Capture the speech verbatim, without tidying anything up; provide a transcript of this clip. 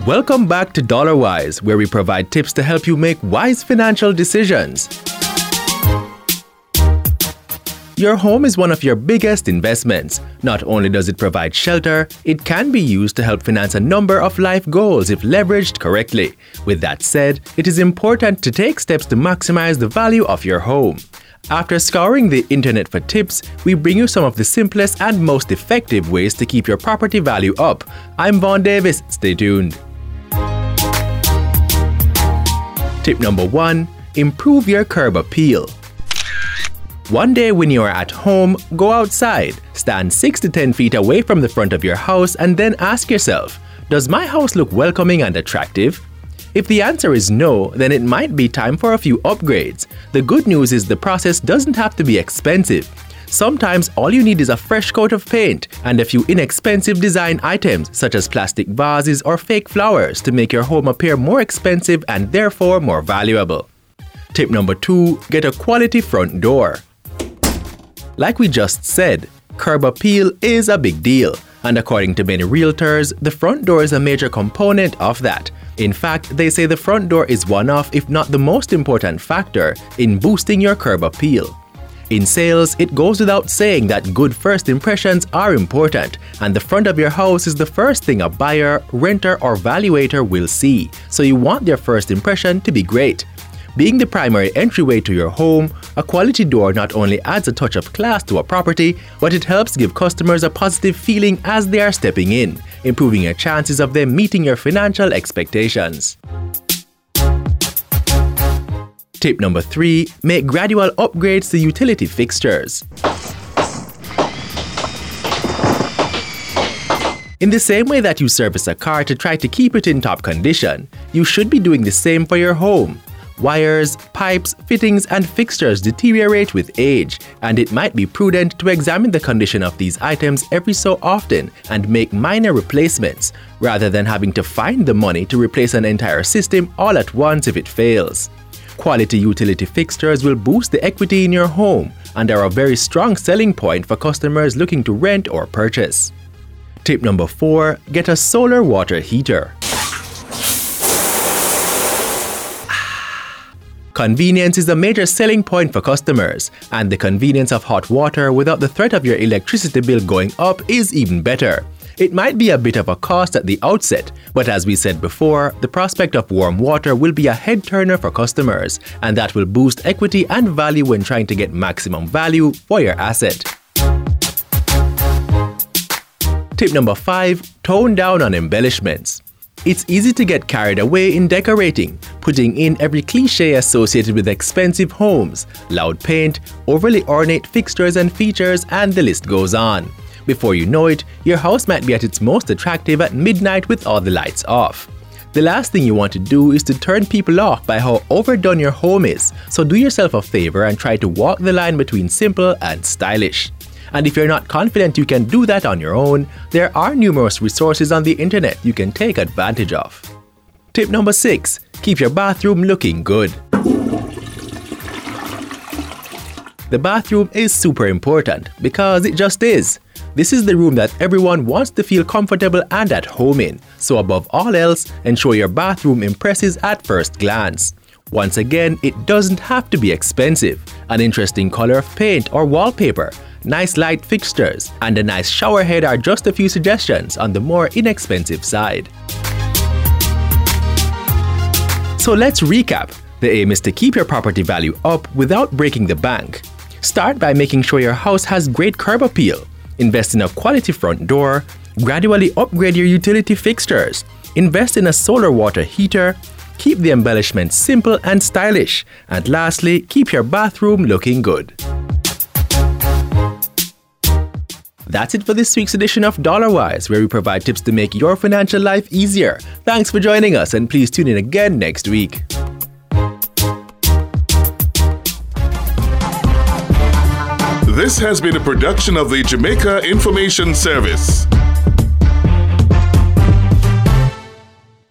Welcome back to DollarWise, where we provide tips to help you make wise financial decisions. Your home is one of your biggest investments. Not only does it provide shelter, it can be used to help finance a number of life goals if leveraged correctly. With that said, it is important to take steps to maximize the value of your home. After scouring the internet for tips, we bring you some of the simplest and most effective ways to keep your property value up. I'm Vaughn Davis. Stay tuned. Tip number one, improve your curb appeal. One day when you are at home, go outside, stand six to ten feet away from the front of your house and then ask yourself, does my house look welcoming and attractive? If the answer is no, then it might be time for a few upgrades. The good news is the process doesn't have to be expensive. Sometimes all you need is a fresh coat of paint and a few inexpensive design items such as plastic vases or fake flowers to make your home appear more expensive and therefore more valuable. Tip number two, get a quality front door. Like we just said, curb appeal is a big deal, and according to many realtors, the front door is a major component of that. In fact, they say the front door is one of, if not the most important factor in boosting your curb appeal. In sales, it goes without saying that good first impressions are important, and the front of your house is the first thing a buyer, renter, or valuator will see, so you want their first impression to be great. Being the primary entryway to your home, a quality door not only adds a touch of class to a property, but it helps give customers a positive feeling as they are stepping in, improving your chances of them meeting your financial expectations. Tip number three, make gradual upgrades to utility fixtures. In the same way that you service a car to try to keep it in top condition, you should be doing the same for your home. Wires, pipes, fittings, and fixtures deteriorate with age, and it might be prudent to examine the condition of these items every so often and make minor replacements, rather than having to find the money to replace an entire system all at once if it fails. Quality utility fixtures will boost the equity in your home and are a very strong selling point for customers looking to rent or purchase. Tip number four, get a solar water heater. Convenience is a major selling point for customers, and the convenience of hot water without the threat of your electricity bill going up is even better. It might be a bit of a cost at the outset, but as we said before, the prospect of warm water will be a head-turner for customers, and that will boost equity and value when trying to get maximum value for your asset. Tip number five, tone down on embellishments. It's easy to get carried away in decorating, putting in every cliché associated with expensive homes, loud paint, overly ornate fixtures and features, and the list goes on. Before you know it, your house might be at its most attractive at midnight with all the lights off. The last thing you want to do is to turn people off by how overdone your home is, so do yourself a favor and try to walk the line between simple and stylish. And if you're not confident you can do that on your own, there are numerous resources on the internet you can take advantage of. Tip number six, keep your bathroom looking good. The bathroom is super important because it just is. This is the room that everyone wants to feel comfortable and at home in, so above all else, ensure your bathroom impresses at first glance. Once again, it doesn't have to be expensive. An interesting color of paint or wallpaper, nice light fixtures, and a nice shower head are just a few suggestions on the more inexpensive side. So let's recap. The aim is to keep your property value up without breaking the bank. Start by making sure your house has great curb appeal. Invest in a quality front door. Gradually upgrade your utility fixtures. Invest in a solar water heater. Keep the embellishments simple and stylish. And lastly, keep your bathroom looking good. That's it for this week's edition of DollarWise, where we provide tips to make your financial life easier. Thanks for joining us, and please tune in again next week. This has been a production of the Jamaica Information Service.